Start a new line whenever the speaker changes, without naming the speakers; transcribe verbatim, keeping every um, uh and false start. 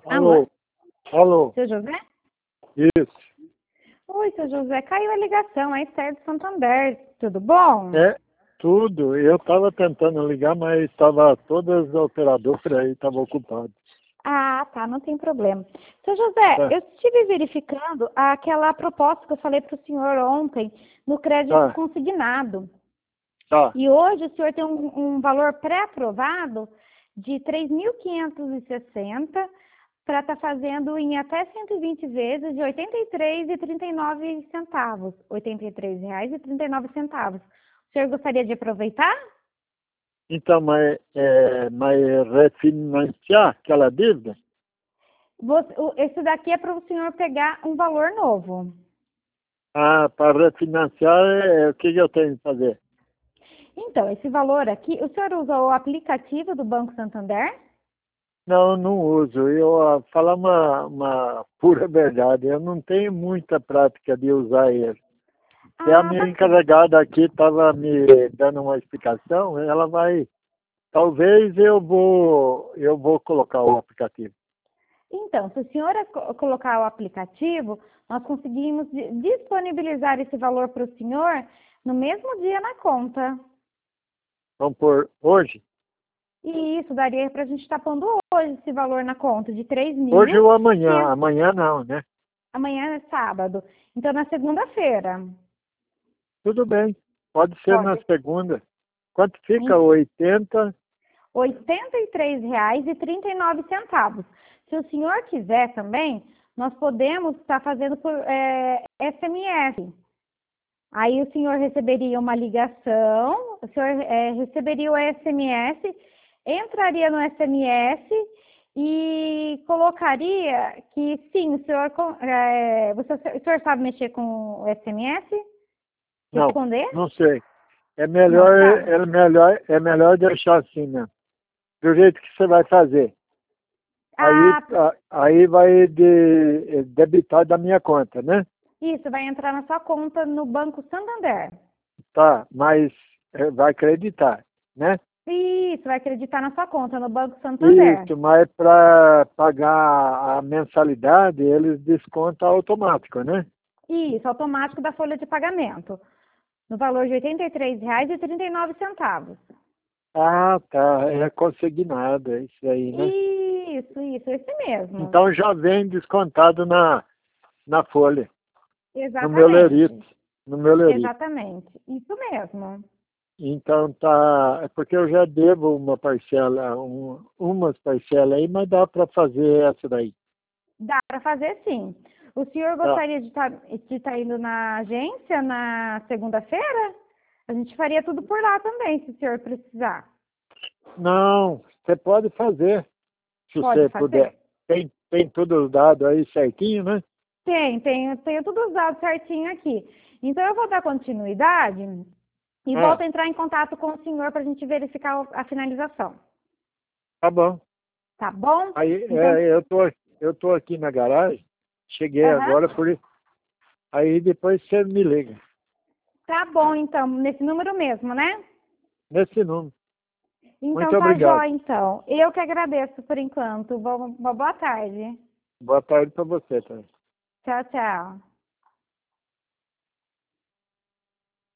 Alô?
Alô? Alô?
Seu José?
Isso.
Oi, seu José. Caiu a ligação. Aí, Sérgio Santander. Tudo bom?
É, tudo. Eu estava tentando ligar, mas estava todas as operadoras aí estavam ocupadas.
Ah, tá. Não tem problema. Seu José,
Tá,
eu estive verificando aquela proposta que eu falei para o senhor ontem no crédito
tá,
consignado.
tá.
E hoje o senhor tem um, um valor pré-aprovado de três mil quinhentos e sessenta para estar fazendo em até cento e vinte vezes de oitenta e três reais e trinta e nove centavos. oitenta e três reais e trinta e nove centavos. O senhor gostaria de aproveitar?
Então, mas, é, mas refinanciar aquela dívida?
Você- o- Esse daqui é para o senhor pegar um valor novo.
Ah, para refinanciar, é, o que, que eu tenho que fazer?
Então, esse valor aqui, o senhor usa o aplicativo do Banco Santander?
Não, não uso. Eu, ah, falar uma, uma pura verdade, eu não tenho muita prática de usar ele. E a
Ah,
minha
bacana.
encarregada aqui estava me dando uma explicação, ela vai. Talvez eu vou, eu vou colocar o aplicativo.
Então, se o senhor co- colocar o aplicativo, nós conseguimos di- disponibilizar esse valor para o senhor no mesmo dia na conta.
Vamos por hoje?
E isso daria para a gente estar pondo hoje esse valor na conta de três
Hoje
mil.
ou amanhã?
quinhentos.
Amanhã não, né?
Amanhã é sábado. Então, na segunda-feira.
Tudo bem. Pode ser na
Pode.
segunda. Quanto fica?
Em
Oitenta?
oitenta e três reais e trinta e nove centavos. Se o senhor quiser também, nós podemos estar fazendo por é, S M S. Aí o senhor receberia uma ligação, o senhor é, receberia o S M S, entraria no S M S e colocaria que sim, o senhor, com- é, você, o senhor sabe mexer com o S M S?
Não,
Responder?
não sei. É
Não
melhor,
sabe?
é melhor, é melhor deixar assim, né? Do jeito que você vai fazer. Aí,
Ah,
a- aí vai de, debitar da minha conta, né?
isso, vai entrar na sua conta no Banco Santander.
Tá, mas é, vai acreditar, né?
Isso, vai acreditar na sua conta no Banco Santander.
Isso, mas para pagar a mensalidade, eles descontam automático, né?
Isso, automático da folha de pagamento, no valor de oitenta e três reais e trinta e nove centavos.
Ah, tá. É consignado, é isso aí, né?
Isso, isso, esse mesmo.
Então já vem descontado na, na folha, no meu lerito,
Exatamente.
no meu lerito.
Exatamente. Isso mesmo.
Então tá, é porque eu já devo uma parcela, um, umas parcelas aí, mas dá para fazer essa daí.
Dá para fazer sim. O senhor
Tá.
gostaria de estar de estar indo na agência na segunda-feira? A gente faria tudo por lá também, se o senhor precisar.
Não, você pode fazer, se
Pode
você puder.
fazer?
Tem, tem tudo os dados aí certinho, né?
Tem, tem, tenho tudo usado certinho aqui. Então eu vou dar continuidade e
Ah,
volto a entrar em contato com o senhor para a gente verificar o- a finalização.
tá bom.
Tá bom?
Aí
Então,
é, eu tô, eu tô aqui na garagem, cheguei
aham.
agora, por isso. Aí depois você me liga,
Tá bom, então, nesse número mesmo, né?
nesse número.
Então
Muito
tá
obrigado.
jóia, então. Eu que agradeço por enquanto. Bo- Uma boa tarde.
Boa tarde para você também.
Tchau, tchau.